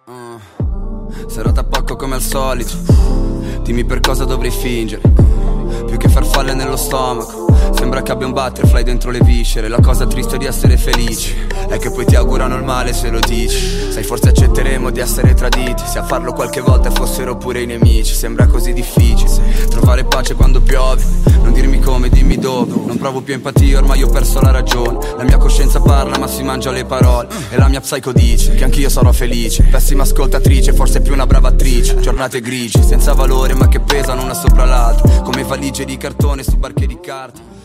Serata a pacco come al solito. Dimmi per cosa dovrei fingere. Più che farfalle nello stomaco. Sembra che abbia un butterfly dentro le viscere. La cosa triste di essere felici è che poi ti augurano il male se lo dici. Sai, forse accetteremo di essere traditi. Se a farlo qualche volta fossero pure i nemici. Sembra così difficile trovare pace quando piove. Non dirmi come, dimmi dove. Non provo più empatia, ormai ho perso la ragione. La mia coscienza parla ma si mangia le parole. E la mia psycho dice che anch'io sarò felice. Pessima ascoltatrice, forse più una brava attrice. Giornate grigie, senza valore ma che pesano una sopra l'altra. Come valigie di cartone su barche di carta.